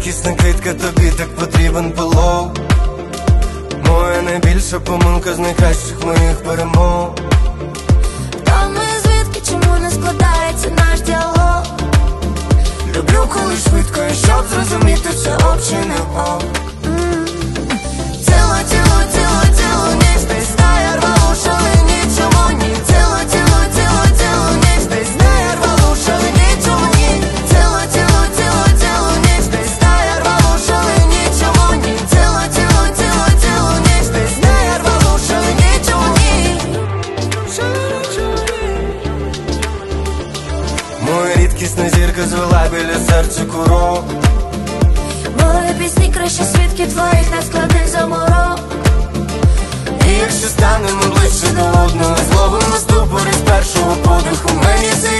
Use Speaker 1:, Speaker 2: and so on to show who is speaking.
Speaker 1: рідкісна квітка, тобі так потрібен пилок. Моя найбільша помилка з найкращих моїх перемог.
Speaker 2: Хто ми, звідки, чому не складається наш діалог?
Speaker 1: Люблю, коли швидко, і щоб зрозуміти, це ок чи не ок.
Speaker 2: Тіло, тіло, тіло, тіло, ніч десь знає рвалу, шалені, чому ні? Тіло, тіло, тіло, тіло, ніч десь знає рвалу, шалені, чому ні? Тіло, тіло, тіло, тіло, ніч десь знає рвалу, шалені, чому ні? Тіло, тіло, тіло, тіло, ніч десь знає рвалу, шалені, чому ні?
Speaker 1: Моя рідкісна зірка звела біля серця курок.
Speaker 2: Мої пісні краще свідки твоїх нескладних заморок.
Speaker 1: І якщо станемо ближче до одного, зловимо ступор із першого подиху. Мені